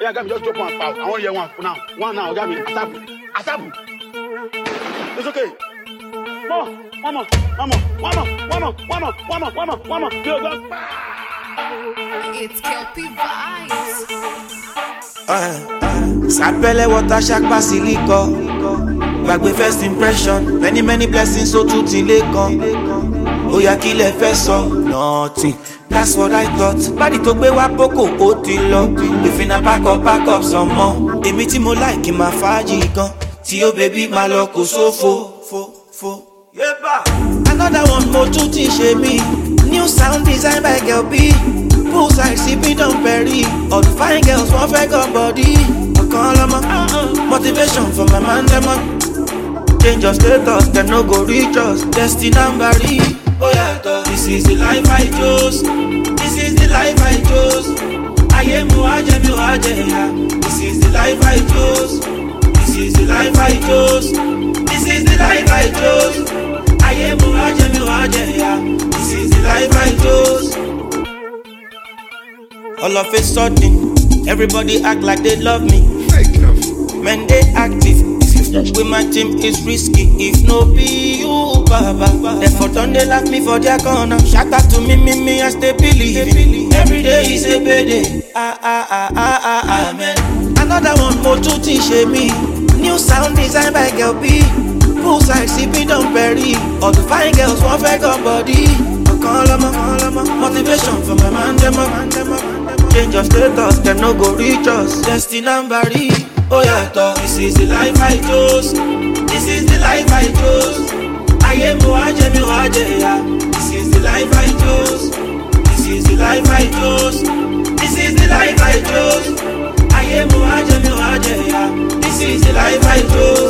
Yeah, got me just drop one pound. I want to hear one for now. One now, got me. Asabu. It's okay. Mama. Go. It's Kelpie Vibes. Sapele water shack basilico. Back with first impression. Many blessings so to tilekon. Oya kile feso. Nothing. That's what I thought. Body to be wapoko otilo. If in a pack up some more. Emi ti mo like in my faji gun. Ti yo baby my loco so fo. Yeba. Another one more to teach me. New sound designed by Girl B. Poolside sipping Don Perry. All the fine girls want fake up body. I call them motivation for my man them. Change your status, then no go reach us. Destiny Ambari. Oh yeah, this is the life I chose. This is the life I chose. I am Muaje. This is the life I chose. This is the life I chose. This is the life I chose. I am Muaje. This is the life I chose. All of a sudden, everybody act like they love me. Men they active. With my team is risky. If no be you, Baba. Therefore don't they laugh me for their corner. Shout out to me, I stay believing. Every day is a payday. Amen. Another one more to teach me. New sound designed by Girl B. Poolside sipping Don Perry. All the fine girls want fake up body. I call them motivation for my man them. Change your status, then no go reach us. Destiny Ambari. Oh yeah, this is the life I chose. This is the life I chose. I am Muaje. This is the life I chose. This is the life I chose. This is the life I chose. I am Muaje. This is the life I chose.